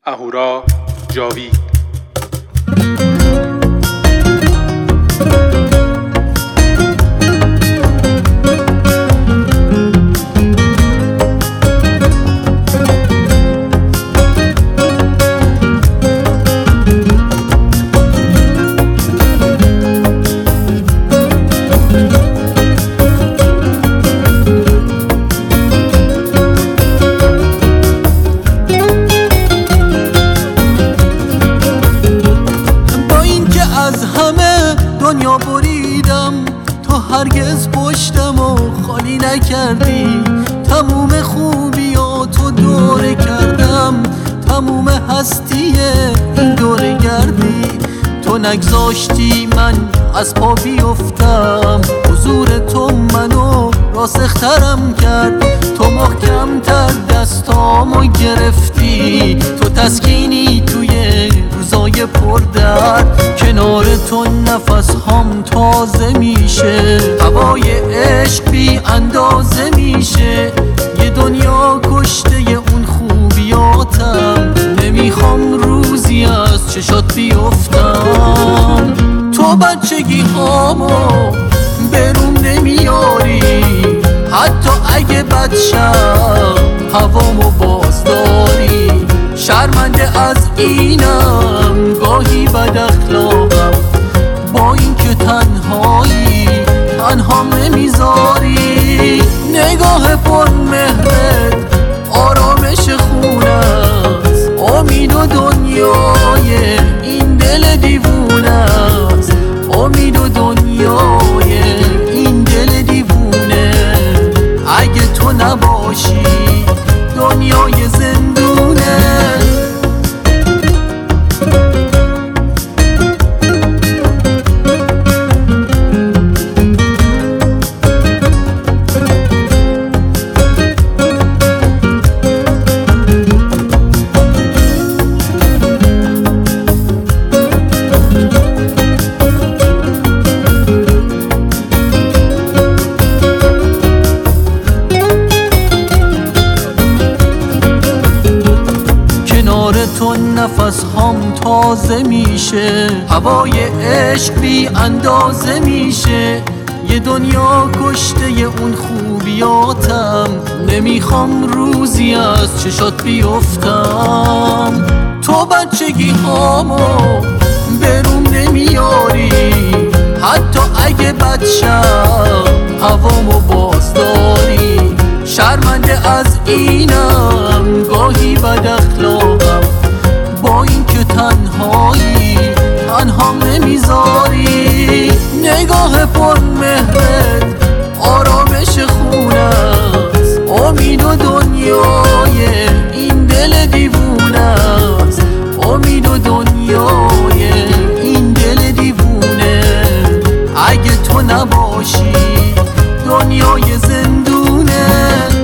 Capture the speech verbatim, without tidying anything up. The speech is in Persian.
اهورا جاوید. دنیا بریدم تو هرگز پشتم و خالی نکردی، تموم خوبیا تو دوره کردم، تموم هستی این دوره گردی. تو نگذاشتی من از پا بیفتم، حضور تو منو راسخترم کرد، تو محکمتر دستامو گرفتی، تو تسکینی توی روزای پردرد. کنار تو نفس هم تازه میشه، هوای عشق بی اندازه میشه. یه دنیا کشته اون خوبیاتم، نمیخوام روزی از چشات بیفتم. تو بچگی هامو برون نمیاری، حتی اگه بدشم هوامو باز داری. شرمنده از اینم گاهی بد اخلاقم، با اینکه تنهایی تنهام نمیذاری. نگاه پر مهرت آرامش خونه است، امید و دنیای این دل دیوونه است، امید و دنیای این دل دیوونه. اگه تو نباشی دنیای زندونه. تو نفس هم تازه میشه، هوای عشق بی اندازه میشه. یه دنیا کشته اون خوبیاتم، نمیخوام روزی از چشات بیفتم. تو بچگی هامو برون نمیاری، حتی اگه بدشم هوامو باز داری. شرمنده از اینم گاهی بد اخلاقم، با اینکه تنهایی تنهام نمیذاری. نگاه پر مهرت آرامش خونه است، امید و دنیای این دل دیوونه است، امید و دنیای این دل دیوونه. اگه تو نباشی دنیای زندونه.